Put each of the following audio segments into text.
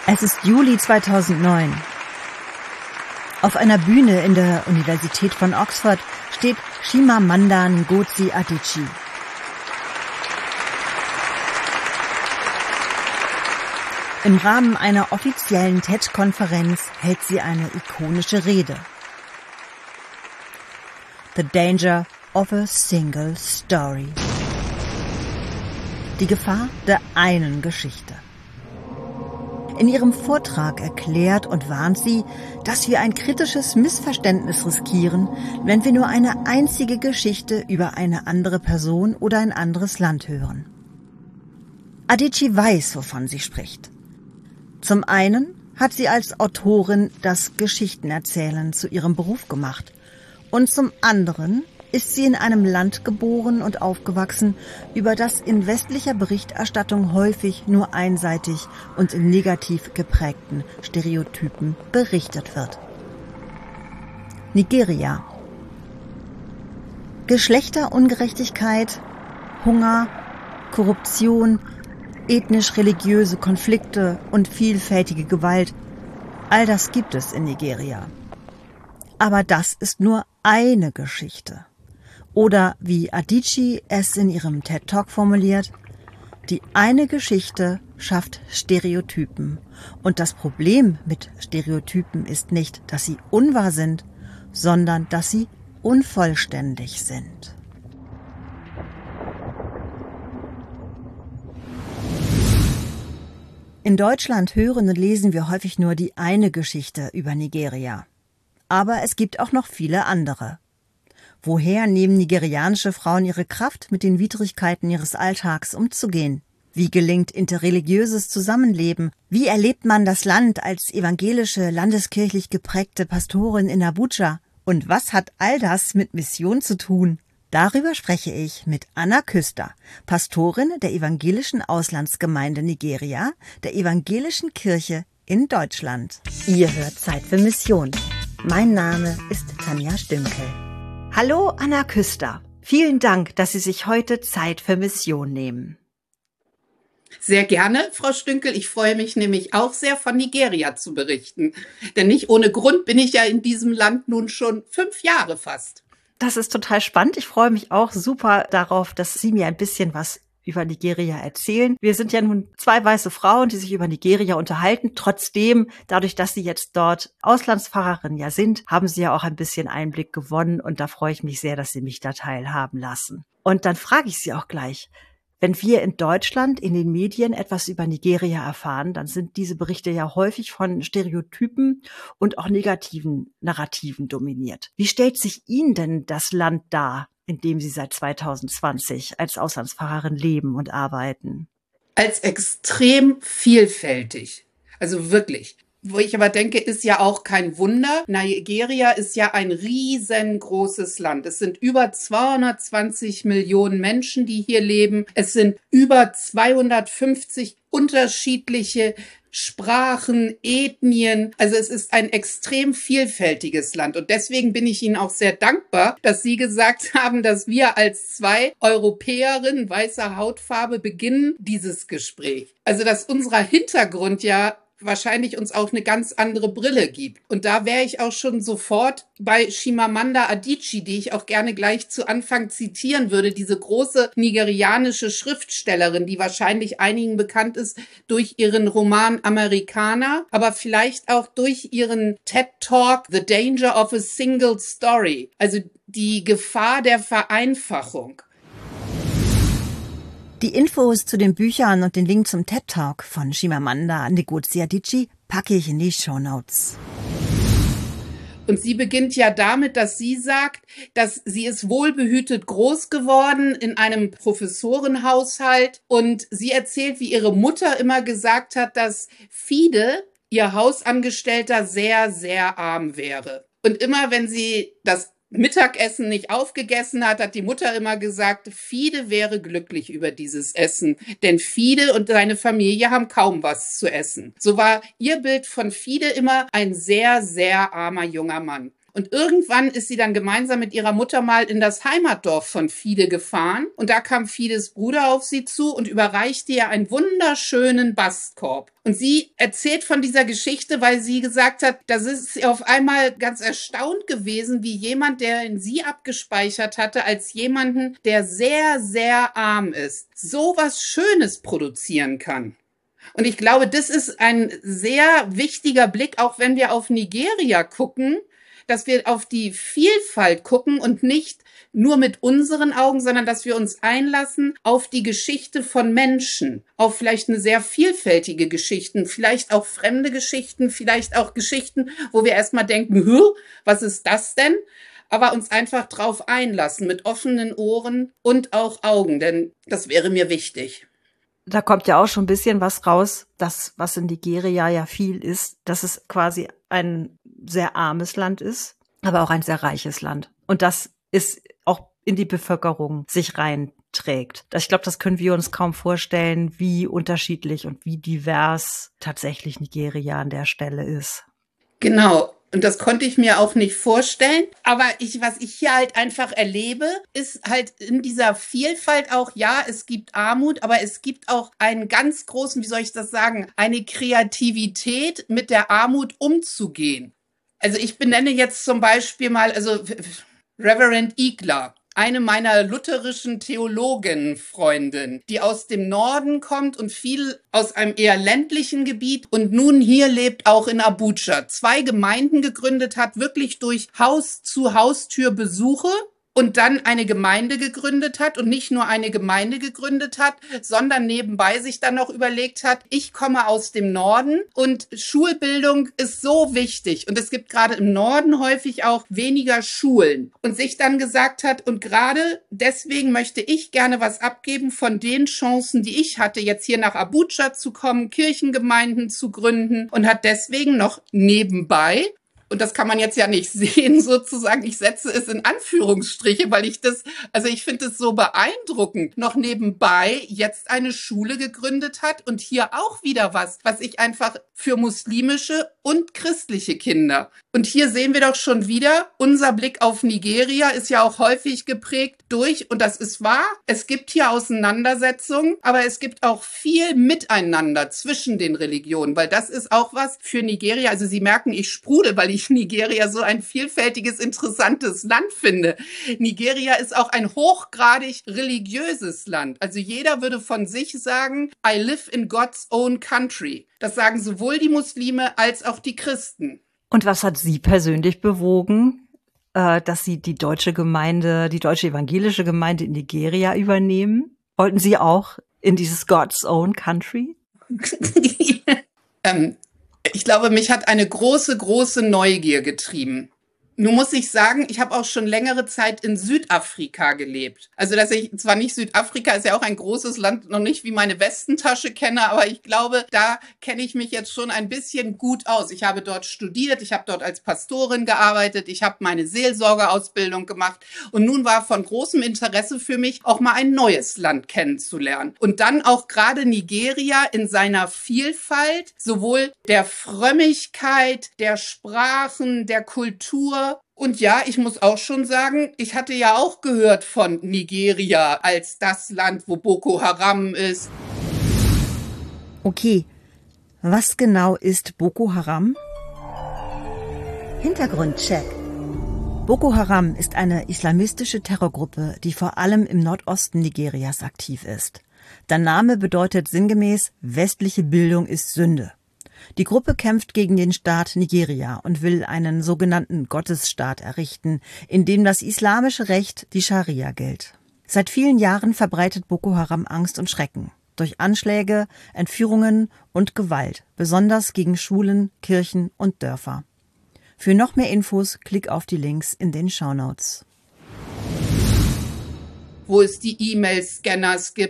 Es ist Juli 2009. Auf einer Bühne in der Universität von Oxford steht Chimamanda Ngozi Adichie. Im Rahmen einer offiziellen TED-Konferenz hält sie eine ikonische Rede. The Danger of a Single Story. Die Gefahr der einen Geschichte. In ihrem Vortrag erklärt und warnt sie, dass wir ein kritisches Missverständnis riskieren, wenn wir nur eine einzige Geschichte über eine andere Person oder ein anderes Land hören. Adichie weiß, wovon sie spricht. Zum einen hat sie als Autorin das Geschichtenerzählen zu ihrem Beruf gemacht und zum anderen ist sie in einem Land geboren und aufgewachsen, über das in westlicher Berichterstattung häufig nur einseitig und in negativ geprägten Stereotypen berichtet wird. Nigeria. Geschlechterungerechtigkeit, Hunger, Korruption, ethnisch-religiöse Konflikte und vielfältige Gewalt, all das gibt es in Nigeria. Aber das ist nur eine Geschichte. Oder wie Adichie es in ihrem TED-Talk formuliert, die eine Geschichte schafft Stereotypen. Und das Problem mit Stereotypen ist nicht, dass sie unwahr sind, sondern dass sie unvollständig sind. In Deutschland hören und lesen wir häufig nur die eine Geschichte über Nigeria. Aber es gibt auch noch viele andere. Woher nehmen nigerianische Frauen ihre Kraft, mit den Widrigkeiten ihres Alltags umzugehen? Wie gelingt interreligiöses Zusammenleben? Wie erlebt man das Land als evangelische, landeskirchlich geprägte Pastorin in Abuja? Und was hat all das mit Mission zu tun? Darüber spreche ich mit Anna Küster, Pastorin der evangelischen Auslandsgemeinde Nigeria, der evangelischen Kirche in Deutschland. Ihr hört Zeit für Mission. Mein Name ist Tanja Stünkel. Hallo Anna Küster, vielen Dank, dass Sie sich heute Zeit für Mission nehmen. Sehr gerne, Frau Stünkel. Ich freue mich nämlich auch sehr, von Nigeria zu berichten. Denn nicht ohne Grund bin ich ja in diesem Land nun schon 5 Jahre fast. Das ist total spannend. Ich freue mich auch super darauf, dass Sie mir ein bisschen was über Nigeria erzählen. Wir sind ja nun 2 weiße Frauen, die sich über Nigeria unterhalten. Trotzdem, dadurch, dass Sie jetzt dort Auslandspfarrerin ja sind, haben Sie ja auch ein bisschen Einblick gewonnen. Und da freue ich mich sehr, dass Sie mich da teilhaben lassen. Und dann frage ich Sie auch gleich, wenn wir in Deutschland in den Medien etwas über Nigeria erfahren, dann sind diese Berichte ja häufig von Stereotypen und auch negativen Narrativen dominiert. Wie stellt sich Ihnen denn das Land dar, in dem Sie seit 2020 als Auslandspfarrerin leben und arbeiten? Als extrem vielfältig. Also wirklich. Wo ich aber denke, ist ja auch kein Wunder. Nigeria ist ja ein riesengroßes Land. Es sind über 220 Millionen Menschen, die hier leben. Es sind über 250 unterschiedliche Sprachen, Ethnien. Also es ist ein extrem vielfältiges Land. Und deswegen bin ich Ihnen auch sehr dankbar, dass Sie gesagt haben, dass wir als 2 Europäerinnen weißer Hautfarbe beginnen dieses Gespräch. Also dass unser Hintergrund ja wahrscheinlich uns auch eine ganz andere Brille gibt. Und da wäre ich auch schon sofort bei Chimamanda Adichie, die ich auch gerne gleich zu Anfang zitieren würde, diese große nigerianische Schriftstellerin, die wahrscheinlich einigen bekannt ist durch ihren Roman Americana, aber vielleicht auch durch ihren TED-Talk The Danger of a Single Story, also die Gefahr der Vereinfachung. Die Infos zu den Büchern und den Link zum TED-Talk von Chimamanda Ngozi Adichie packe ich in die Shownotes. Und sie beginnt ja damit, dass sie sagt, dass sie ist wohlbehütet groß geworden in einem Professorenhaushalt. Und sie erzählt, wie ihre Mutter immer gesagt hat, dass Fide, ihr Hausangestellter, sehr, sehr arm wäre. Und immer, wenn sie das Mittagessen nicht aufgegessen hat, hat die Mutter immer gesagt, Fide wäre glücklich über dieses Essen, denn Fide und seine Familie haben kaum was zu essen. So war ihr Bild von Fide immer ein sehr, sehr armer junger Mann. Und irgendwann ist sie dann gemeinsam mit ihrer Mutter mal in das Heimatdorf von Fide gefahren. Und da kam Fides Bruder auf sie zu und überreichte ihr einen wunderschönen Bastkorb. Und sie erzählt von dieser Geschichte, weil sie gesagt hat, das ist sie auf einmal ganz erstaunt gewesen, wie jemand, der in sie abgespeichert hatte, als jemanden, der sehr, sehr arm ist, so was Schönes produzieren kann. Und ich glaube, das ist ein sehr wichtiger Blick, auch wenn wir auf Nigeria gucken, dass wir auf die Vielfalt gucken und nicht nur mit unseren Augen, sondern dass wir uns einlassen auf die Geschichte von Menschen, auf vielleicht eine sehr vielfältige Geschichten, vielleicht auch fremde Geschichten, vielleicht auch Geschichten, wo wir erstmal denken, was ist das denn? Aber uns einfach drauf einlassen mit offenen Ohren und auch Augen, denn das wäre mir wichtig. Da kommt ja auch schon ein bisschen was raus, das, was in Nigeria ja viel ist, dass es quasi ein sehr armes Land ist, aber auch ein sehr reiches Land. Und das ist auch in die Bevölkerung sich reinträgt. Ich glaube, das können wir uns kaum vorstellen, wie unterschiedlich und wie divers tatsächlich Nigeria an der Stelle ist. Genau. Und das konnte ich mir auch nicht vorstellen. Aber was ich hier halt einfach erlebe, ist halt in dieser Vielfalt auch, ja, es gibt Armut, aber es gibt auch einen ganz großen, wie soll ich das sagen, eine Kreativität, mit der Armut umzugehen. Also ich benenne jetzt zum Beispiel mal, also Reverend Igler. Eine meiner lutherischen Theologenfreundinnen, die aus dem Norden kommt und viel aus einem eher ländlichen Gebiet und nun hier lebt, auch in Abuja. 2 Gemeinden gegründet hat, wirklich durch Haus-zu-Haustür-Besuche. Und dann eine Gemeinde gegründet hat und nicht nur eine Gemeinde gegründet hat, sondern nebenbei sich dann noch überlegt hat, ich komme aus dem Norden und Schulbildung ist so wichtig. Und es gibt gerade im Norden häufig auch weniger Schulen. Und sich dann gesagt hat, und gerade deswegen möchte ich gerne was abgeben von den Chancen, die ich hatte, jetzt hier nach Abuja zu kommen, Kirchengemeinden zu gründen und hat deswegen noch nebenbei, und das kann man jetzt ja nicht sehen, sozusagen. Ich setze es in Anführungsstriche, weil ich finde es so beeindruckend, noch nebenbei jetzt eine Schule gegründet hat und hier auch wieder was ich einfach für muslimische und christliche Kinder. Und hier sehen wir doch schon wieder, unser Blick auf Nigeria ist ja auch häufig geprägt durch, und das ist wahr, es gibt hier Auseinandersetzungen, aber es gibt auch viel Miteinander zwischen den Religionen, weil das ist auch was für Nigeria. Also Sie merken, ich sprudel, weil ich Nigeria so ein vielfältiges, interessantes Land finde. Nigeria ist auch ein hochgradig religiöses Land. Also jeder würde von sich sagen, I live in God's own country. Das sagen sowohl die Muslime als auch die Christen. Und was hat Sie persönlich bewogen, dass Sie die deutsche evangelische Gemeinde in Nigeria übernehmen? Wollten Sie auch in dieses God's own country? Ich glaube, mich hat eine große, große Neugier getrieben. Nun muss ich sagen, ich habe auch schon längere Zeit in Südafrika gelebt. Also, dass ich zwar nicht Südafrika, ist ja auch ein großes Land, noch nicht wie meine Westentasche kenne, aber ich glaube, da kenne ich mich jetzt schon ein bisschen gut aus. Ich habe dort studiert, ich habe dort als Pastorin gearbeitet, ich habe meine Seelsorgeausbildung gemacht und nun war von großem Interesse für mich, auch mal ein neues Land kennenzulernen. Und dann auch gerade Nigeria in seiner Vielfalt, sowohl der Frömmigkeit, der Sprachen, der Kultur. Und ja, ich muss auch schon sagen, ich hatte ja auch gehört von Nigeria als das Land, wo Boko Haram ist. Okay, was genau ist Boko Haram? Hintergrundcheck. Boko Haram ist eine islamistische Terrorgruppe, die vor allem im Nordosten Nigerias aktiv ist. Der Name bedeutet sinngemäß, westliche Bildung ist Sünde. Die Gruppe kämpft gegen den Staat Nigeria und will einen sogenannten Gottesstaat errichten, in dem das islamische Recht, die Scharia, gilt. Seit vielen Jahren verbreitet Boko Haram Angst und Schrecken durch Anschläge, Entführungen und Gewalt, besonders gegen Schulen, Kirchen und Dörfer. Für noch mehr Infos klick auf die Links in den Shownotes. Wo es die E-Mail-Scanners gibt.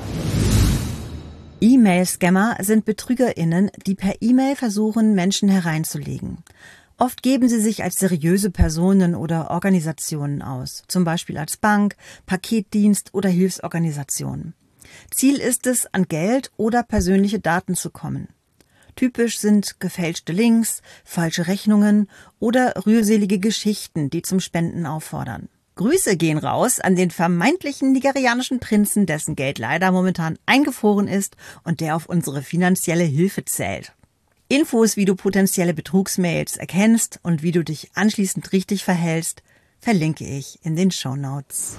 E-Mail-Scammer sind BetrügerInnen, die per E-Mail versuchen, Menschen hereinzulegen. Oft geben sie sich als seriöse Personen oder Organisationen aus, zum Beispiel als Bank, Paketdienst oder Hilfsorganisation. Ziel ist es, an Geld oder persönliche Daten zu kommen. Typisch sind gefälschte Links, falsche Rechnungen oder rührselige Geschichten, die zum Spenden auffordern. Grüße gehen raus an den vermeintlichen nigerianischen Prinzen, dessen Geld leider momentan eingefroren ist und der auf unsere finanzielle Hilfe zählt. Infos, wie du potenzielle Betrugsmails erkennst und wie du dich anschließend richtig verhältst, verlinke ich in den Shownotes.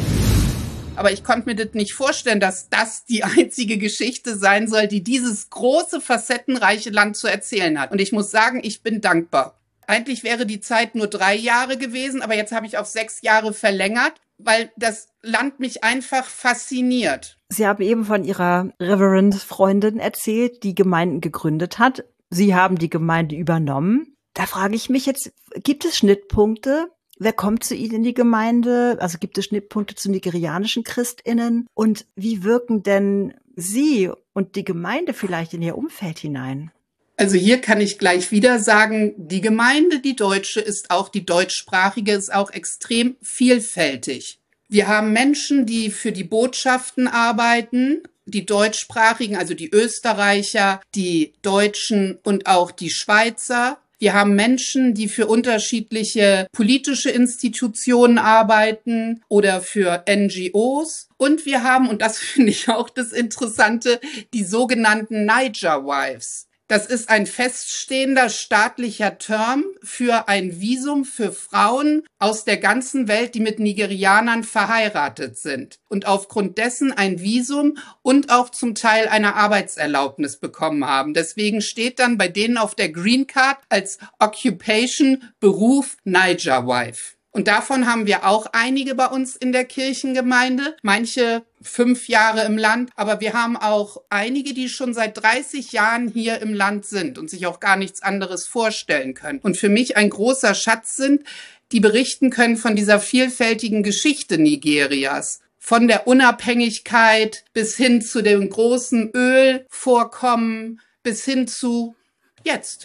Aber ich konnte mir das nicht vorstellen, dass das die einzige Geschichte sein soll, die dieses große, facettenreiche Land zu erzählen hat. Und ich muss sagen, ich bin dankbar. Eigentlich wäre die Zeit nur 3 Jahre gewesen, aber jetzt habe ich auf 6 Jahre verlängert, weil das Land mich einfach fasziniert. Sie haben eben von Ihrer Reverend-Freundin erzählt, die Gemeinden gegründet hat. Sie haben die Gemeinde übernommen. Da frage ich mich jetzt, gibt es Schnittpunkte? Wer kommt zu Ihnen in die Gemeinde? Also gibt es Schnittpunkte zu nigerianischen ChristInnen? Und wie wirken denn Sie und die Gemeinde vielleicht in Ihr Umfeld hinein? Also hier kann ich gleich wieder sagen, die Gemeinde, die deutsche, ist auch die deutschsprachige, ist auch extrem vielfältig. Wir haben Menschen, die für die Botschaften arbeiten, die deutschsprachigen, also die Österreicher, die Deutschen und auch die Schweizer. Wir haben Menschen, die für unterschiedliche politische Institutionen arbeiten oder für NGOs. Und wir haben, und das finde ich auch das Interessante, die sogenannten Niger Wives. Das ist ein feststehender staatlicher Term für ein Visum für Frauen aus der ganzen Welt, die mit Nigerianern verheiratet sind und aufgrund dessen ein Visum und auch zum Teil eine Arbeitserlaubnis bekommen haben. Deswegen steht dann bei denen auf der Green Card als Occupation Beruf Niger Wife. Und davon haben wir auch einige bei uns in der Kirchengemeinde, manche 5 Jahre im Land, aber wir haben auch einige, die schon seit 30 Jahren hier im Land sind und sich auch gar nichts anderes vorstellen können. Und für mich ein großer Schatz sind, die berichten können von dieser vielfältigen Geschichte Nigerias. Von der Unabhängigkeit bis hin zu dem großen Ölvorkommen bis hin zu jetzt.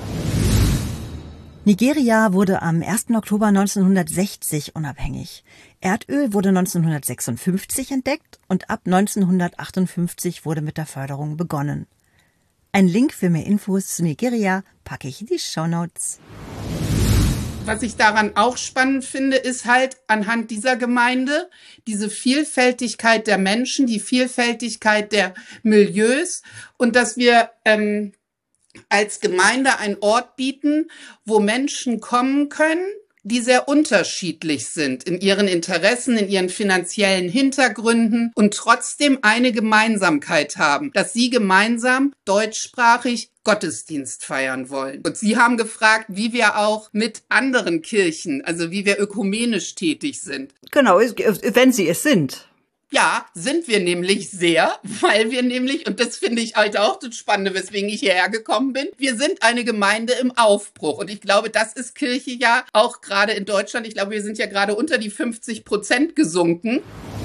Nigeria wurde am 1. Oktober 1960 unabhängig. Erdöl wurde 1956 entdeckt und ab 1958 wurde mit der Förderung begonnen. Ein Link für mehr Infos zu Nigeria packe ich in die Shownotes. Was ich daran auch spannend finde, ist halt anhand dieser Gemeinde diese Vielfältigkeit der Menschen, die Vielfältigkeit der Milieus und dass wir als Gemeinde einen Ort bieten, wo Menschen kommen können, die sehr unterschiedlich sind in ihren Interessen, in ihren finanziellen Hintergründen und trotzdem eine Gemeinsamkeit haben, dass sie gemeinsam deutschsprachig Gottesdienst feiern wollen. Und Sie haben gefragt, wie wir auch mit anderen Kirchen, also wie wir ökumenisch tätig sind. Genau, wenn Sie es sind. Ja, sind wir nämlich sehr, weil wir nämlich, und das finde ich halt auch das Spannende, weswegen ich hierher gekommen bin, wir sind eine Gemeinde im Aufbruch. Und ich glaube, das ist Kirche ja auch gerade in Deutschland. Ich glaube, wir sind ja gerade unter die 50% gesunken.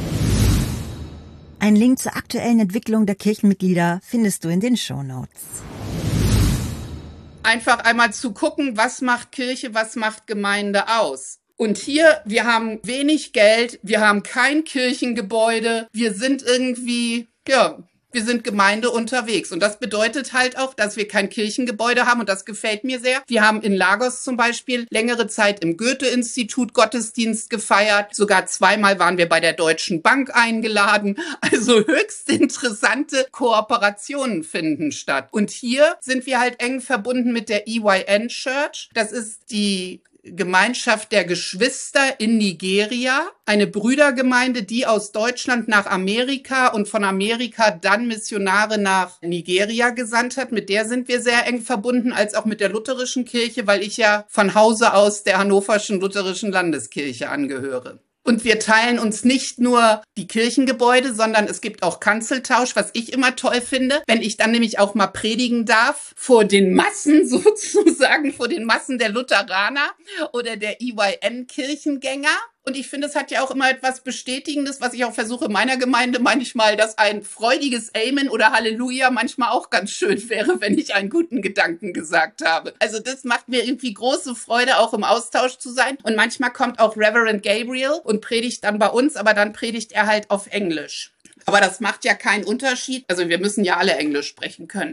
Ein Link zur aktuellen Entwicklung der Kirchenmitglieder findest du in den Shownotes. Einfach einmal zu gucken, was macht Kirche, was macht Gemeinde aus. Und hier, wir haben wenig Geld, wir haben kein Kirchengebäude, wir sind irgendwie, wir sind Gemeinde unterwegs. Und das bedeutet halt auch, dass wir kein Kirchengebäude haben und das gefällt mir sehr. Wir haben in Lagos zum Beispiel längere Zeit im Goethe-Institut Gottesdienst gefeiert. Sogar 2-mal waren wir bei der Deutschen Bank eingeladen. Also höchst interessante Kooperationen finden statt. Und hier sind wir halt eng verbunden mit der EYN Church. Das ist die Gemeinschaft der Geschwister in Nigeria, eine Brüdergemeinde, die aus Deutschland nach Amerika und von Amerika dann Missionare nach Nigeria gesandt hat. Mit der sind wir sehr eng verbunden, als auch mit der lutherischen Kirche, weil ich ja von Hause aus der Hannoverschen Lutherischen Landeskirche angehöre. Und wir teilen uns nicht nur die Kirchengebäude, sondern es gibt auch Kanzeltausch, was ich immer toll finde, wenn ich dann nämlich auch mal predigen darf vor den Massen sozusagen, vor den Massen der Lutheraner oder der EYN-Kirchengänger. Und ich finde, es hat ja auch immer etwas Bestätigendes, was ich auch versuche in meiner Gemeinde manchmal, dass ein freudiges Amen oder Halleluja manchmal auch ganz schön wäre, wenn ich einen guten Gedanken gesagt habe. Also das macht mir irgendwie große Freude, auch im Austausch zu sein. Und manchmal kommt auch Reverend Gabriel und predigt dann bei uns, aber dann predigt er halt auf Englisch. Aber das macht ja keinen Unterschied. Also wir müssen ja alle Englisch sprechen können.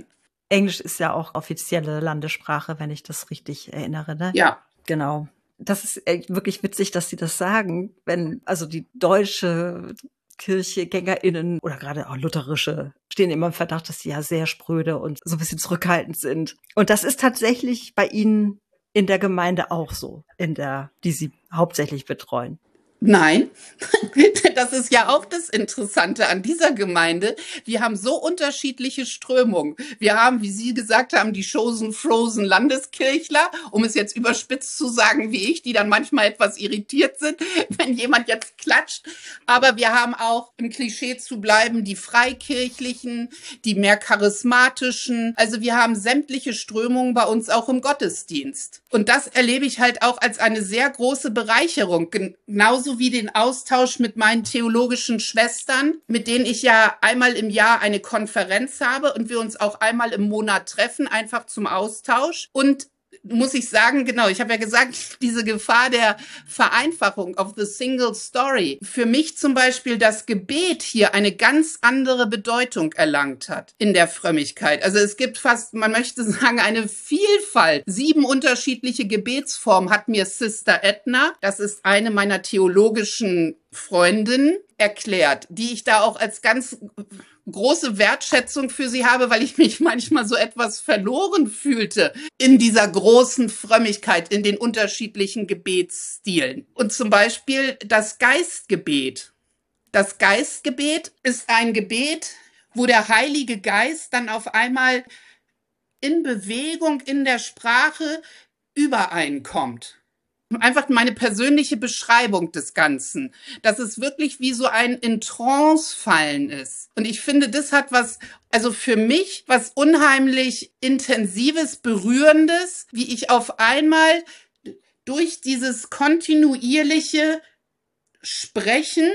Englisch ist ja auch offizielle Landessprache, wenn ich das richtig erinnere, ne? Ja. Genau. Das ist wirklich witzig, dass Sie das sagen, wenn also die deutsche KirchegängerInnen oder gerade auch lutherische stehen immer im Verdacht, dass sie ja sehr spröde und so ein bisschen zurückhaltend sind. Und das ist tatsächlich bei Ihnen in der Gemeinde auch so, die Sie hauptsächlich betreuen. Nein, das ist ja auch das Interessante an dieser Gemeinde. Wir haben so unterschiedliche Strömungen. Wir haben, wie Sie gesagt haben, die Chosen Frozen Landeskirchler, um es jetzt überspitzt zu sagen wie ich, die dann manchmal etwas irritiert sind, wenn jemand jetzt klatscht. Aber wir haben auch, im Klischee zu bleiben, die Freikirchlichen, die mehr charismatischen. Also wir haben sämtliche Strömungen bei uns auch im Gottesdienst. Und das erlebe ich halt auch als eine sehr große Bereicherung. Genauso wie den Austausch mit meinen theologischen Schwestern, mit denen ich ja einmal im Jahr eine Konferenz habe und wir uns auch einmal im Monat treffen, einfach zum Austausch. Und muss ich sagen, genau, ich habe ja gesagt, diese Gefahr der Vereinfachung of the single story. Für mich zum Beispiel das Gebet hier eine ganz andere Bedeutung erlangt hat in der Frömmigkeit. Also es gibt fast, man möchte sagen, eine Vielfalt. 7 unterschiedliche Gebetsformen hat mir Sister Edna, das ist eine meiner theologischen Freundinnen, erklärt, die ich da auch als ganz große Wertschätzung für sie habe, weil ich mich manchmal so etwas verloren fühlte in dieser großen Frömmigkeit, in den unterschiedlichen Gebetsstilen. Und zum Beispiel das Geistgebet. Das Geistgebet ist ein Gebet, wo der Heilige Geist dann auf einmal in Bewegung in der Sprache übereinkommt. Einfach meine persönliche Beschreibung des Ganzen, dass es wirklich wie so ein in Trance fallen ist. Und ich finde, das hat was, also für mich, was unheimlich Intensives, Berührendes, wie ich auf einmal durch dieses kontinuierliche Sprechen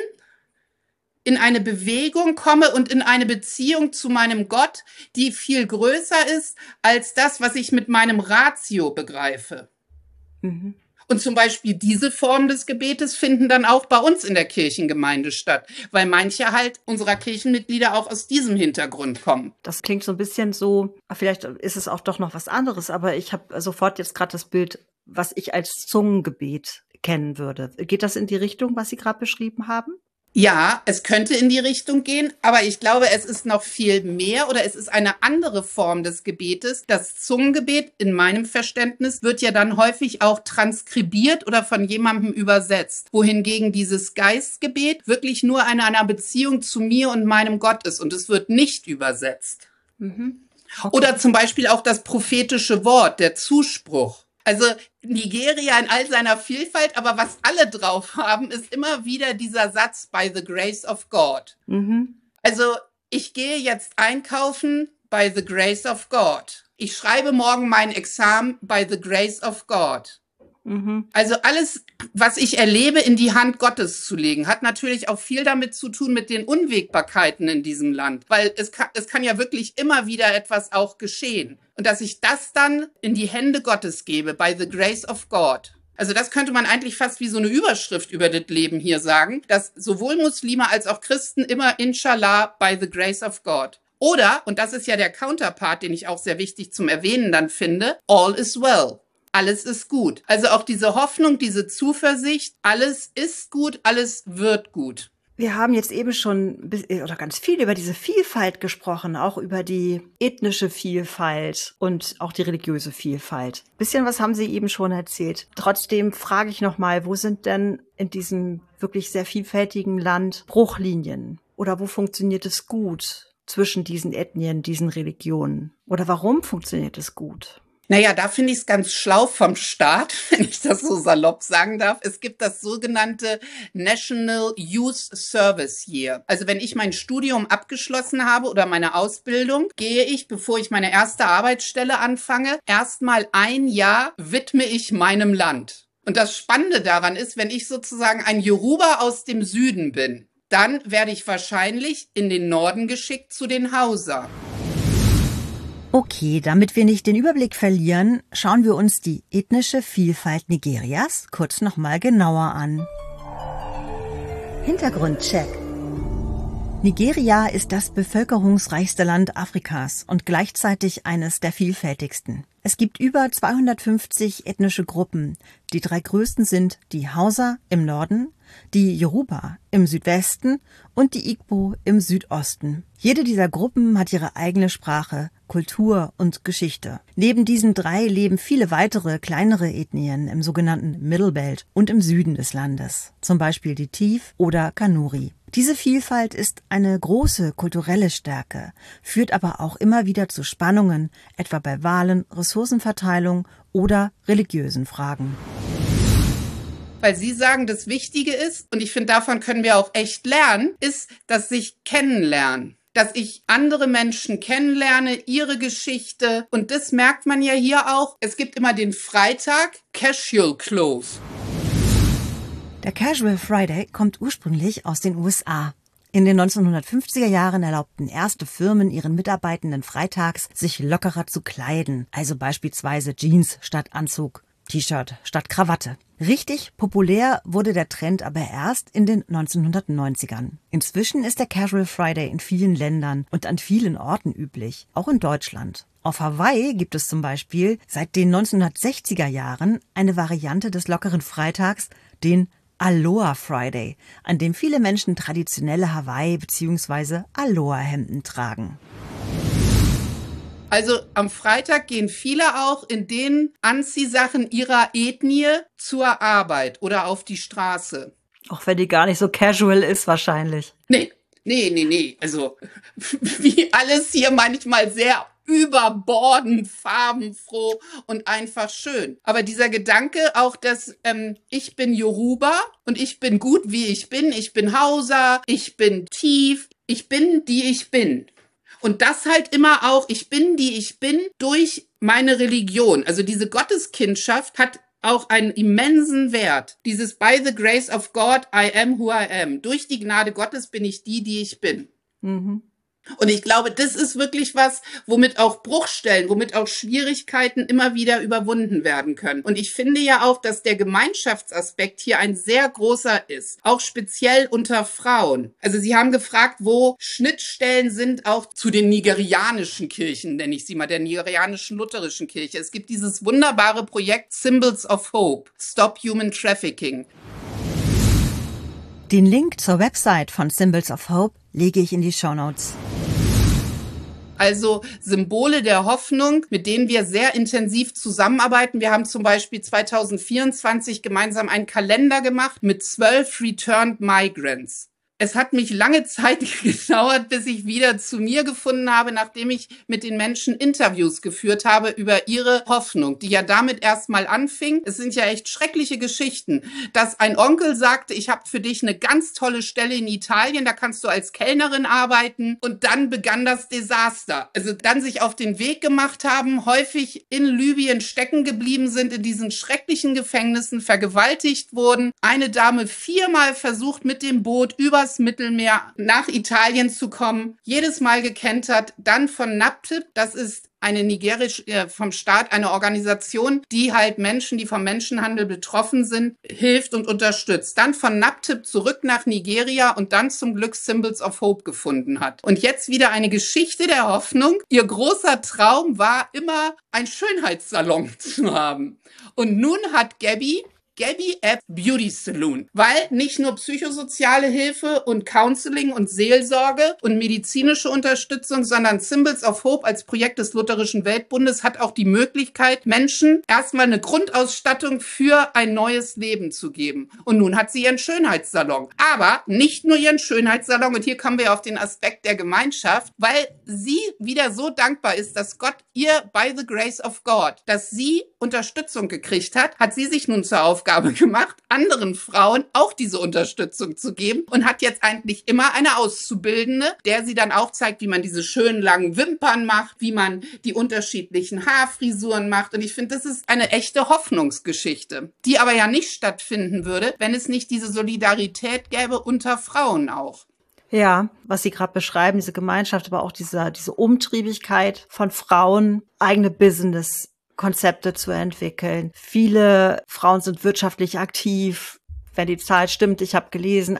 in eine Bewegung komme und in eine Beziehung zu meinem Gott, die viel größer ist als das, was ich mit meinem Ratio begreife. Mhm. Und zum Beispiel diese Form des Gebetes finden dann auch bei uns in der Kirchengemeinde statt, weil manche halt unserer Kirchenmitglieder auch aus diesem Hintergrund kommen. Das klingt so ein bisschen so, vielleicht ist es auch doch noch was anderes, aber ich habe sofort jetzt gerade das Bild, was ich als Zungengebet kennen würde. Geht das in die Richtung, was Sie gerade beschrieben haben? Ja, es könnte in die Richtung gehen, aber ich glaube, es ist noch viel mehr oder es ist eine andere Form des Gebetes. Das Zungengebet, in meinem Verständnis, wird ja dann häufig auch transkribiert oder von jemandem übersetzt, wohingegen dieses Geistgebet wirklich nur in einer Beziehung zu mir und meinem Gott ist und es wird nicht übersetzt. Mhm. Okay. Oder zum Beispiel auch das prophetische Wort, der Zuspruch. Also Nigeria in all seiner Vielfalt, aber was alle drauf haben, ist immer wieder dieser Satz, by the grace of God. Mhm. Also ich gehe jetzt einkaufen, by the grace of God. Ich schreibe morgen mein Examen, by the grace of God. Mhm. Also alles, was ich erlebe, in die Hand Gottes zu legen, hat natürlich auch viel damit zu tun mit den Unwägbarkeiten in diesem Land, weil es kann ja wirklich immer wieder etwas auch geschehen. Und dass ich das dann in die Hände Gottes gebe, by the grace of God. Also das könnte man eigentlich fast wie so eine Überschrift über das Leben hier sagen, dass sowohl Muslime als auch Christen immer Inshallah by the grace of God. Oder, und das ist ja der Counterpart, den ich auch sehr wichtig zum Erwähnen dann finde, all is well. Alles ist gut. Also auch diese Hoffnung, diese Zuversicht, alles ist gut, alles wird gut. Wir haben jetzt eben schon oder ganz viel über diese Vielfalt gesprochen, auch über die ethnische Vielfalt und auch die religiöse Vielfalt. Bisschen was haben Sie eben schon erzählt. Trotzdem frage ich nochmal, wo sind denn in diesem wirklich sehr vielfältigen Land Bruchlinien? Oder wo funktioniert es gut zwischen diesen Ethnien, diesen Religionen? Oder warum funktioniert es gut? Naja, da finde ich es ganz schlau vom Staat, wenn ich das so salopp sagen darf. Es gibt das sogenannte National Youth Service Year. Also wenn ich mein Studium abgeschlossen habe oder meine Ausbildung, gehe ich, bevor ich meine erste Arbeitsstelle anfange, erstmal ein Jahr widme ich meinem Land. Und das Spannende daran ist, wenn ich sozusagen ein Yoruba aus dem Süden bin, dann werde ich wahrscheinlich in den Norden geschickt zu den Hausa. Okay, damit wir nicht den Überblick verlieren, schauen wir uns die ethnische Vielfalt Nigerias kurz nochmal genauer an. Hintergrundcheck. Nigeria ist das bevölkerungsreichste Land Afrikas und gleichzeitig eines der vielfältigsten. Es gibt über 250 ethnische Gruppen. Die 3 größten sind die Hausa im Norden, die Yoruba im Südwesten und die Igbo im Südosten. Jede dieser Gruppen hat ihre eigene Sprache, Kultur und Geschichte. Neben diesen 3 leben viele weitere kleinere Ethnien im sogenannten Mittelbelt und im Süden des Landes, zum Beispiel die Tiv oder Kanuri. Diese Vielfalt ist eine große kulturelle Stärke, führt aber auch immer wieder zu Spannungen, etwa bei Wahlen, Ressourcenverteilung oder religiösen Fragen. Weil Sie sagen, das Wichtige ist, und ich finde, davon können wir auch echt lernen, ist, dass sich kennenlernen. Dass ich andere Menschen kennenlerne, ihre Geschichte. Und das merkt man ja hier auch. Es gibt immer den Freitag, Casual Clothes. Der Casual Friday kommt ursprünglich aus den USA. In den 1950er Jahren erlaubten erste Firmen ihren Mitarbeitenden freitags, sich lockerer zu kleiden, also beispielsweise Jeans statt Anzug, T-Shirt statt Krawatte. Richtig populär wurde der Trend aber erst in den 1990ern. Inzwischen ist der Casual Friday in vielen Ländern und an vielen Orten üblich, auch in Deutschland. Auf Hawaii gibt es zum Beispiel seit den 1960er Jahren eine Variante des lockeren Freitags, den Aloha Friday, an dem viele Menschen traditionelle Hawaii- bzw. Aloha-Hemden tragen. Also am Freitag gehen viele auch in den Anziehsachen ihrer Ethnie zur Arbeit oder auf die Straße. Auch wenn die gar nicht so casual ist wahrscheinlich. Nee. Also wie alles hier manchmal sehr überbordend, farbenfroh und einfach schön. Aber dieser Gedanke auch, dass ich bin Yoruba und ich bin gut, wie ich bin Hausa, ich bin Tiv, ich bin, die ich bin. Und das halt immer auch, ich bin, die ich bin, durch meine Religion. Also diese Gotteskindschaft hat auch einen immensen Wert. Dieses By the grace of God, I am who I am. Durch die Gnade Gottes bin ich die ich bin. Mhm. Und ich glaube, das ist wirklich was, womit auch Bruchstellen, womit auch Schwierigkeiten immer wieder überwunden werden können. Und ich finde ja auch, dass der Gemeinschaftsaspekt hier ein sehr großer ist, auch speziell unter Frauen. Also Sie haben gefragt, wo Schnittstellen sind auch zu den nigerianischen Kirchen, nenne ich sie mal, der nigerianischen lutherischen Kirche. Es gibt dieses wunderbare Projekt Symbols of Hope, Stop Human Trafficking. Den Link zur Website von Symbols of Hope lege ich in die Shownotes. Also Symbole der Hoffnung, mit denen wir sehr intensiv zusammenarbeiten. Wir haben zum Beispiel 2024 gemeinsam einen Kalender gemacht mit 12 Returned Migrants. Es hat mich lange Zeit gedauert, bis ich wieder zu mir gefunden habe, nachdem ich mit den Menschen Interviews geführt habe über ihre Hoffnung, die ja damit erstmal anfing. Es sind ja echt schreckliche Geschichten, dass ein Onkel sagte, ich habe für dich eine ganz tolle Stelle in Italien, da kannst du als Kellnerin arbeiten. Und dann begann das Desaster. Also dann sich auf den Weg gemacht haben, häufig in Libyen stecken geblieben sind, in diesen schrecklichen Gefängnissen, vergewaltigt wurden. Eine Dame 4-mal versucht, mit dem Boot übers Mittelmeer nach Italien zu kommen, jedes Mal gekentert, dann von NAPTIP, das ist eine vom Staat, eine Organisation, die halt Menschen, die vom Menschenhandel betroffen sind, hilft und unterstützt. Dann von NAPTIP zurück nach Nigeria und dann zum Glück Symbols of Hope gefunden hat. Und jetzt wieder eine Geschichte der Hoffnung. Ihr großer Traum war immer, einen Schönheitssalon zu haben. Und nun hat Gabby App Beauty Saloon, weil nicht nur psychosoziale Hilfe und Counseling und Seelsorge und medizinische Unterstützung, sondern Symbols of Hope als Projekt des Lutherischen Weltbundes hat auch die Möglichkeit, Menschen erstmal eine Grundausstattung für ein neues Leben zu geben. Und nun hat sie ihren Schönheitssalon. Aber nicht nur ihren Schönheitssalon, und hier kommen wir auf den Aspekt der Gemeinschaft, weil sie wieder so dankbar ist, dass Gott ihr by the grace of God, dass sie Unterstützung gekriegt hat sie sich nun zur Aufgabe gemacht, anderen Frauen auch diese Unterstützung zu geben und hat jetzt eigentlich immer eine Auszubildende, der sie dann auch zeigt, wie man diese schönen langen Wimpern macht, wie man die unterschiedlichen Haarfrisuren macht. Und ich finde, das ist eine echte Hoffnungsgeschichte, die aber ja nicht stattfinden würde, wenn es nicht diese Solidarität gäbe unter Frauen auch. Ja, was Sie gerade beschreiben, diese Gemeinschaft, aber auch diese Umtriebigkeit von Frauen, eigene Business Konzepte zu entwickeln. Viele Frauen sind wirtschaftlich aktiv, wenn die Zahl stimmt, ich habe gelesen,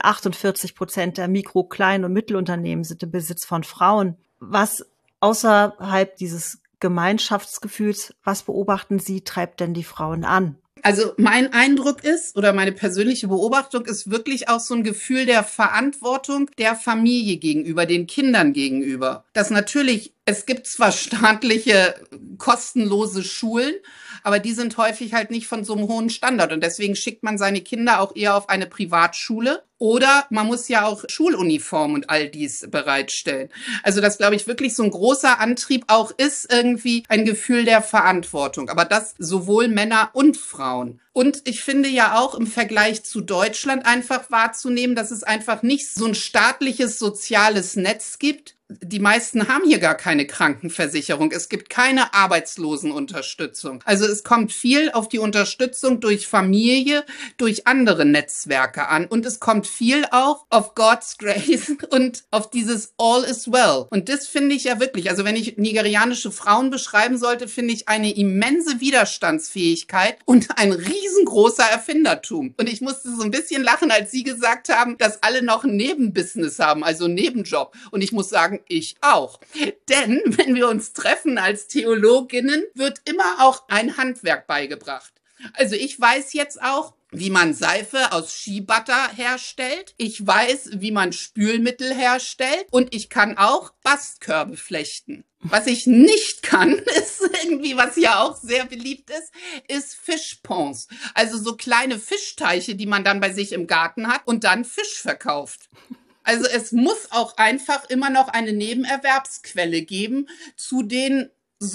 48% der Mikro-, Klein- und Mittelunternehmen sind im Besitz von Frauen. Was außerhalb dieses Gemeinschaftsgefühls, was beobachten Sie, treibt denn die Frauen an? Also mein Eindruck ist, oder meine persönliche Beobachtung ist wirklich auch so ein Gefühl der Verantwortung der Familie gegenüber, den Kindern gegenüber. Dass natürlich, es gibt zwar staatliche kostenlose Schulen, aber die sind häufig halt nicht von so einem hohen Standard. Und deswegen schickt man seine Kinder auch eher auf eine Privatschule. Oder man muss ja auch Schuluniform und all dies bereitstellen. Also das, glaube ich, wirklich so ein großer Antrieb auch ist, irgendwie ein Gefühl der Verantwortung. Aber das sowohl Männer und Frauen. Und ich finde ja auch im Vergleich zu Deutschland einfach wahrzunehmen, dass es einfach nicht so ein staatliches soziales Netz gibt. Die meisten haben hier gar keine Krankenversicherung. Es gibt keine Arbeitslosenunterstützung. Also es kommt viel auf die Unterstützung durch Familie, durch andere Netzwerke an. Und es kommt viel auch auf God's Grace und auf dieses All is well. Und das finde ich ja wirklich, also wenn ich nigerianische Frauen beschreiben sollte, finde ich eine immense Widerstandsfähigkeit und ein riesengroßer Erfindertum. Und ich musste so ein bisschen lachen, als Sie gesagt haben, dass alle noch ein Nebenbusiness haben, also einen Nebenjob. Und ich muss sagen, ich auch. Denn wenn wir uns treffen als Theologinnen, wird immer auch ein Handwerk beigebracht. Also ich weiß jetzt auch, wie man Seife aus Shea-Butter herstellt. Ich weiß, wie man Spülmittel herstellt. Und ich kann auch Bastkörbe flechten. Was ich nicht kann, ist irgendwie, was ja auch sehr beliebt ist Fischponds. Also so kleine Fischteiche, die man dann bei sich im Garten hat und dann Fisch verkauft. Also es muss auch einfach immer noch eine Nebenerwerbsquelle geben zu den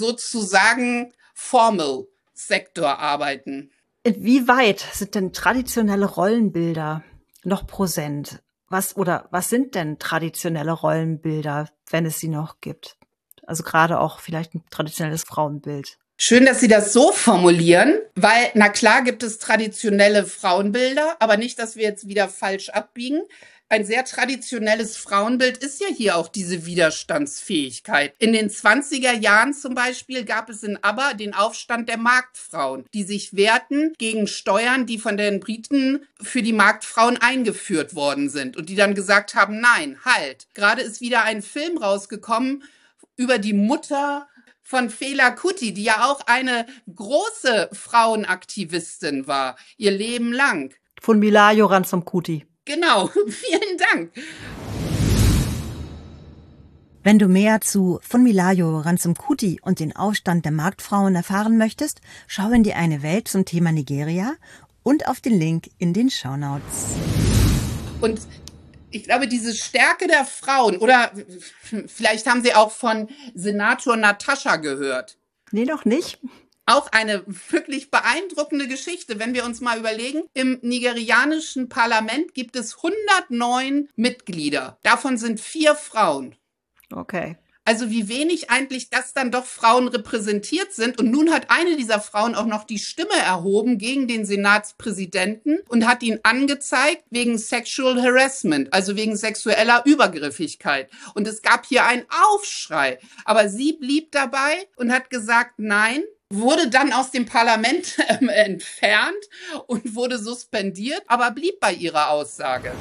sozusagen Formal Sektorarbeiten. Inwieweit sind denn traditionelle Rollenbilder noch präsent? Was sind denn traditionelle Rollenbilder, wenn es sie noch gibt? Also gerade auch vielleicht ein traditionelles Frauenbild. Schön, dass Sie das so formulieren, weil, na klar, gibt es traditionelle Frauenbilder, aber nicht, dass wir jetzt wieder falsch abbiegen. Ein sehr traditionelles Frauenbild ist ja hier auch diese Widerstandsfähigkeit. In den 20er Jahren zum Beispiel gab es in ABBA den Aufstand der Marktfrauen, die sich wehrten gegen Steuern, die von den Briten für die Marktfrauen eingeführt worden sind und die dann gesagt haben, nein, halt. Gerade ist wieder ein Film rausgekommen über die Mutter von Fela Kuti, die ja auch eine große Frauenaktivistin war, ihr Leben lang. Von Milayo Ransom Kuti. Genau, vielen Dank. Wenn du mehr zu Funmilayo Ransome Kuti und den Aufstand der Marktfrauen erfahren möchtest, schau in die eine Welt zum Thema Nigeria und auf den Link in den Shownotes. Und ich glaube, diese Stärke der Frauen, oder vielleicht haben Sie auch von Senator Natascha gehört. Nee, noch nicht. Auch eine wirklich beeindruckende Geschichte, wenn wir uns mal überlegen. Im nigerianischen Parlament gibt es 109 Mitglieder. Davon sind 4 Frauen. Okay. Also wie wenig eigentlich das dann doch Frauen repräsentiert sind. Und nun hat eine dieser Frauen auch noch die Stimme erhoben gegen den Senatspräsidenten und hat ihn angezeigt wegen Sexual Harassment, also wegen sexueller Übergriffigkeit. Und es gab hier einen Aufschrei. Aber sie blieb dabei und hat gesagt, nein, wurde dann aus dem Parlament entfernt und wurde suspendiert, aber blieb bei ihrer Aussage.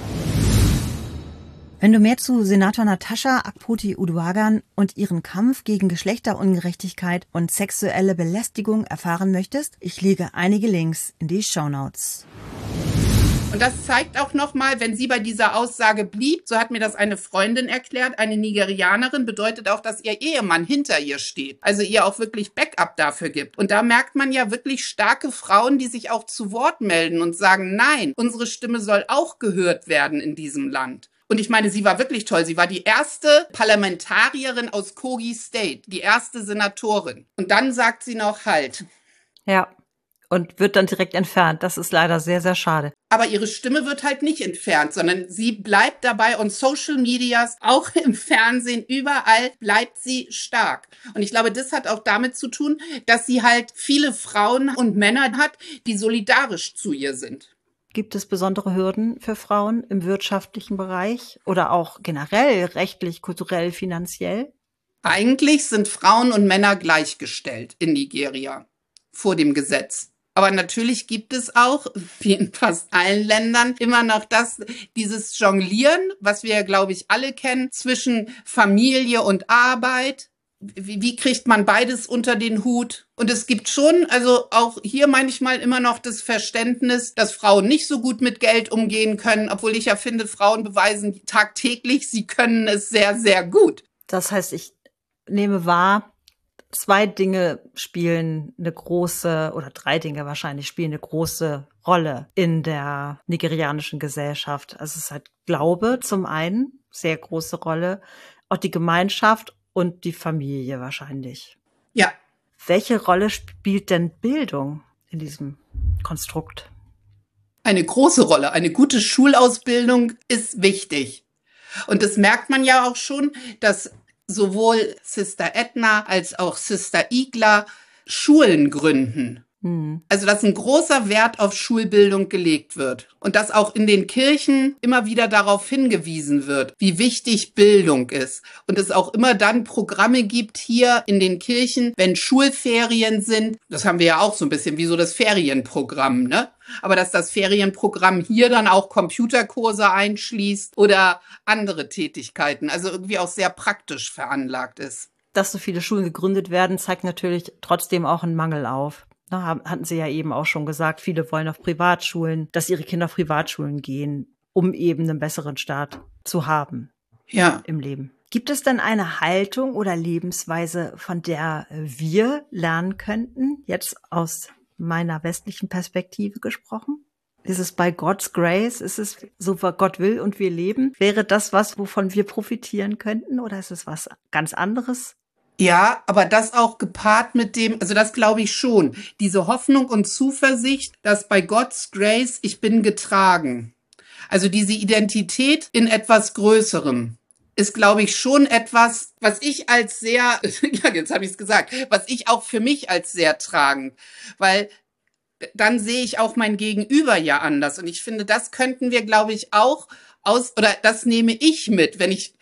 Wenn du mehr zu Senator Natascha Akpoti-Uduaghan und ihren Kampf gegen Geschlechterungerechtigkeit und sexuelle Belästigung erfahren möchtest, ich lege einige Links in die Shownotes. Und das zeigt auch nochmal, wenn sie bei dieser Aussage blieb, so hat mir das eine Freundin erklärt, eine Nigerianerin, bedeutet auch, dass ihr Ehemann hinter ihr steht. Also ihr auch wirklich Backup dafür gibt. Und da merkt man ja wirklich starke Frauen, die sich auch zu Wort melden und sagen, nein, unsere Stimme soll auch gehört werden in diesem Land. Und ich meine, sie war wirklich toll. Sie war die erste Parlamentarierin aus Kogi State, die erste Senatorin. Und dann sagt sie noch halt. Ja. Und wird dann direkt entfernt. Das ist leider sehr, sehr schade. Aber ihre Stimme wird halt nicht entfernt, sondern sie bleibt dabei on Social Medias, auch im Fernsehen, überall bleibt sie stark. Und ich glaube, das hat auch damit zu tun, dass sie halt viele Frauen und Männer hat, die solidarisch zu ihr sind. Gibt es besondere Hürden für Frauen im wirtschaftlichen Bereich oder auch generell rechtlich, kulturell, finanziell? Eigentlich sind Frauen und Männer gleichgestellt in Nigeria vor dem Gesetz. Aber natürlich gibt es auch, wie in fast allen Ländern, immer noch dieses Jonglieren, was wir, glaube ich, alle kennen, zwischen Familie und Arbeit. Wie kriegt man beides unter den Hut? Und es gibt schon, also auch hier manchmal immer noch das Verständnis, dass Frauen nicht so gut mit Geld umgehen können, obwohl ich ja finde, Frauen beweisen tagtäglich, sie können es sehr, sehr gut. Das heißt, ich nehme wahr, 2 Dinge spielen eine große, oder 3 Dinge wahrscheinlich spielen eine große Rolle in der nigerianischen Gesellschaft. Also es ist halt Glaube zum einen, sehr große Rolle, auch die Gemeinschaft und die Familie wahrscheinlich. Ja. Welche Rolle spielt denn Bildung in diesem Konstrukt? Eine große Rolle. Eine gute Schulausbildung ist wichtig. Und das merkt man ja auch schon, dass sowohl Sister Edna als auch Sister Igla Schulen gründen. Also, dass ein großer Wert auf Schulbildung gelegt wird und dass auch in den Kirchen immer wieder darauf hingewiesen wird, wie wichtig Bildung ist. Und es auch immer dann Programme gibt hier in den Kirchen, wenn Schulferien sind. Das haben wir ja auch so ein bisschen wie so das Ferienprogramm, ne? Aber dass das Ferienprogramm hier dann auch Computerkurse einschließt oder andere Tätigkeiten, also irgendwie auch sehr praktisch veranlagt ist. Dass so viele Schulen gegründet werden, zeigt natürlich trotzdem auch einen Mangel auf. Hatten Sie ja eben auch schon gesagt, viele wollen auf Privatschulen, dass ihre Kinder auf Privatschulen gehen, um eben einen besseren Start zu haben im Leben. Gibt es denn eine Haltung oder Lebensweise, von der wir lernen könnten, jetzt aus meiner westlichen Perspektive gesprochen? Ist es bei God's Grace? Ist es so, was Gott will und wir leben? Wäre das was, wovon wir profitieren könnten, oder ist es was ganz anderes? Ja, aber das auch gepaart mit dem, also das glaube ich schon, diese Hoffnung und Zuversicht, dass bei God's Grace ich bin getragen. Also diese Identität in etwas Größerem ist, glaube ich, schon etwas, was ich als sehr, ja, jetzt habe ich es gesagt, was ich auch für mich als sehr tragend, weil dann sehe ich auch mein Gegenüber ja anders. Und ich finde, das könnten wir, glaube ich, auch oder das nehme ich mit, wenn ich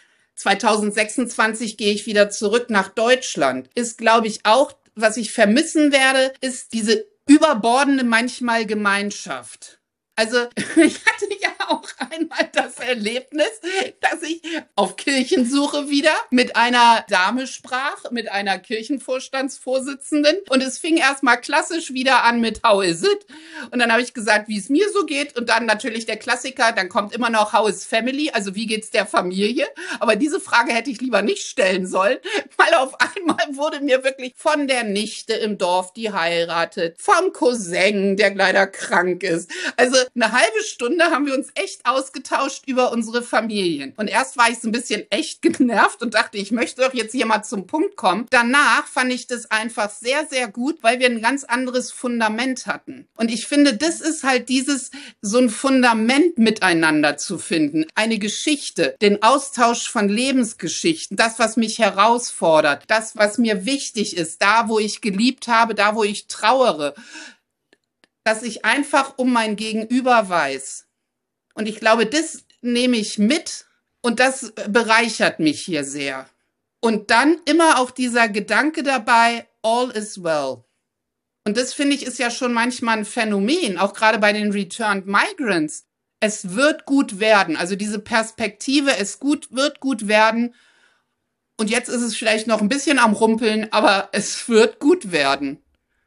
2026 gehe ich wieder zurück nach Deutschland. Ist, glaube ich, auch, was ich vermissen werde, ist diese überbordende manchmal Gemeinschaft. Also ich hatte ja auch einmal das Erlebnis, dass ich auf Kirchensuche wieder mit einer Dame sprach, mit einer Kirchenvorstandsvorsitzenden. Und es fing erstmal klassisch wieder an mit How is it? Und dann habe ich gesagt, wie es mir so geht. Und dann natürlich der Klassiker, dann kommt immer noch How is family? Also wie geht's der Familie? Aber diese Frage hätte ich lieber nicht stellen sollen, weil auf einmal wurde mir wirklich von der Nichte im Dorf, die heiratet, vom Cousin, der leider krank ist. Also eine halbe Stunde haben wir uns echt ausgetauscht über unsere Familien. Und erst war ich so ein bisschen echt genervt und dachte, ich möchte doch jetzt hier mal zum Punkt kommen. Danach fand ich das einfach sehr, sehr gut, weil wir ein ganz anderes Fundament hatten. Und ich finde, das ist halt so ein Fundament miteinander zu finden. Eine Geschichte, den Austausch von Lebensgeschichten, das, was mich herausfordert, das, was mir wichtig ist, da, wo ich geliebt habe, da, wo ich trauere, dass ich einfach um mein Gegenüber weiß. Und ich glaube, das nehme ich mit und das bereichert mich hier sehr. Und dann immer auch dieser Gedanke dabei, all is well. Und das, finde ich, ist ja schon manchmal ein Phänomen, auch gerade bei den Returned Migrants. Es wird gut werden. Also diese Perspektive, wird gut werden. Und jetzt ist es vielleicht noch ein bisschen am Rumpeln, aber es wird gut werden.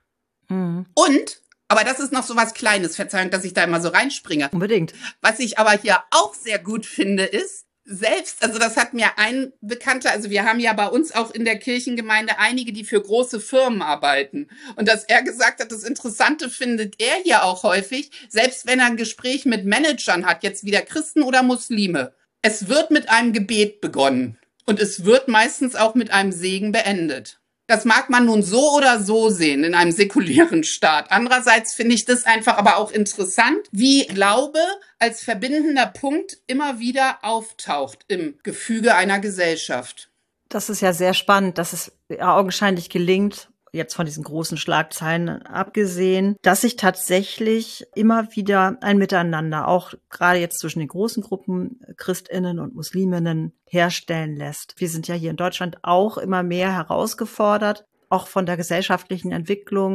Und aber das ist noch so was Kleines, Verzeihung, dass ich da immer so reinspringe. Unbedingt. Was ich aber hier auch sehr gut finde, ist, also das hat mir ein Bekannter, also wir haben ja bei uns auch in der Kirchengemeinde einige, die für große Firmen arbeiten. Und dass er gesagt hat, das Interessante findet er ja auch häufig, selbst wenn er ein Gespräch mit Managern hat, jetzt wieder Christen oder Muslime. Es wird mit einem Gebet begonnen. Und es wird meistens auch mit einem Segen beendet. Das mag man nun so oder so sehen in einem säkulären Staat. Andererseits finde ich das einfach aber auch interessant, wie Glaube als verbindender Punkt immer wieder auftaucht im Gefüge einer Gesellschaft. Das ist ja sehr spannend, dass es ja augenscheinlich gelingt, jetzt von diesen großen Schlagzeilen abgesehen, dass sich tatsächlich immer wieder ein Miteinander, auch gerade jetzt zwischen den großen Gruppen Christinnen und Musliminnen, herstellen lässt. Wir sind ja hier in Deutschland auch immer mehr herausgefordert, auch von der gesellschaftlichen Entwicklung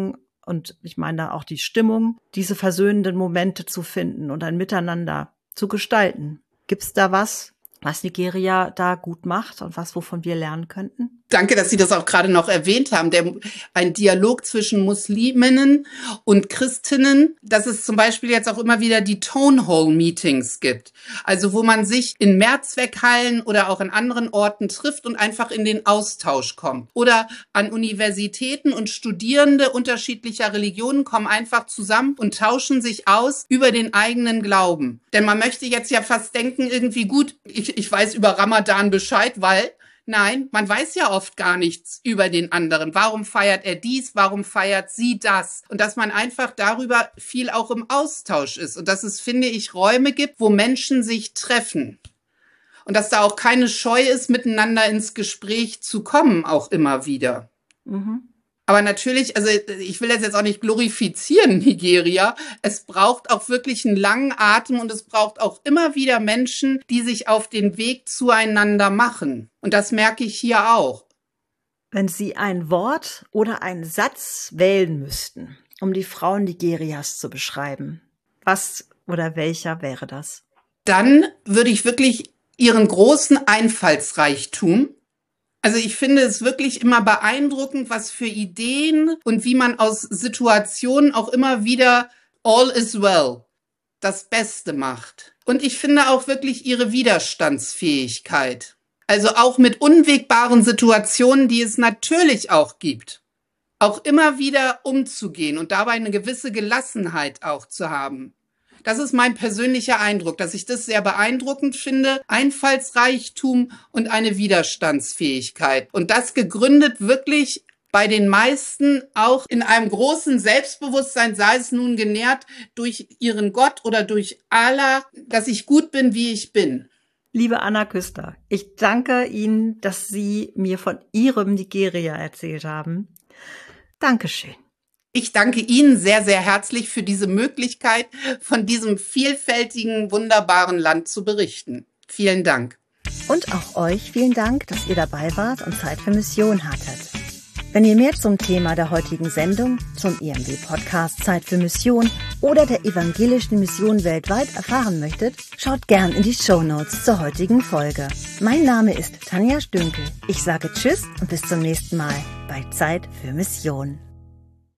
und ich meine da auch die Stimmung, diese versöhnenden Momente zu finden und ein Miteinander zu gestalten. Gibt's da was Nigeria da gut macht und wovon wir lernen könnten? Danke, dass Sie das auch gerade noch erwähnt haben. Ein Dialog zwischen Musliminnen und Christinnen, dass es zum Beispiel jetzt auch immer wieder die Town Hall Meetings gibt. Also wo man sich in Mehrzweckhallen oder auch in anderen Orten trifft und einfach in den Austausch kommt. Oder an Universitäten und Studierende unterschiedlicher Religionen kommen einfach zusammen und tauschen sich aus über den eigenen Glauben. Denn man möchte jetzt ja fast denken, irgendwie gut, ich weiß über Ramadan Bescheid, weil... Nein, man weiß ja oft gar nichts über den anderen. Warum feiert er dies? Warum feiert sie das? Und dass man einfach darüber viel auch im Austausch ist. Und dass es, finde ich, Räume gibt, wo Menschen sich treffen. Und dass da auch keine Scheu ist, miteinander ins Gespräch zu kommen, auch immer wieder. Mhm. Aber natürlich, also ich will das jetzt auch nicht glorifizieren, Nigeria. Es braucht auch wirklich einen langen Atem und es braucht auch immer wieder Menschen, die sich auf den Weg zueinander machen. Und das merke ich hier auch. Wenn Sie ein Wort oder einen Satz wählen müssten, um die Frauen Nigerias zu beschreiben, was oder welcher wäre das? Dann würde ich wirklich ihren großen Einfallsreichtum. Also ich finde es wirklich immer beeindruckend, was für Ideen und wie man aus Situationen auch immer wieder all is well, das Beste macht. Und ich finde auch wirklich ihre Widerstandsfähigkeit. Also auch mit unwägbaren Situationen, die es natürlich auch gibt, auch immer wieder umzugehen und dabei eine gewisse Gelassenheit auch zu haben. Das ist mein persönlicher Eindruck, dass ich das sehr beeindruckend finde. Einfallsreichtum und eine Widerstandsfähigkeit. Und das gegründet wirklich bei den meisten auch in einem großen Selbstbewusstsein, sei es nun genährt durch ihren Gott oder durch Allah, dass ich gut bin, wie ich bin. Liebe Anna Küster, ich danke Ihnen, dass Sie mir von Ihrem Nigeria erzählt haben. Dankeschön. Ich danke Ihnen sehr, sehr herzlich für diese Möglichkeit, von diesem vielfältigen, wunderbaren Land zu berichten. Vielen Dank. Und auch euch vielen Dank, dass ihr dabei wart und Zeit für Mission hattet. Wenn ihr mehr zum Thema der heutigen Sendung, zum EMW-Podcast Zeit für Mission oder der evangelischen Mission weltweit erfahren möchtet, schaut gern in die Shownotes zur heutigen Folge. Mein Name ist Tanja Stünkel. Ich sage Tschüss und bis zum nächsten Mal bei Zeit für Mission.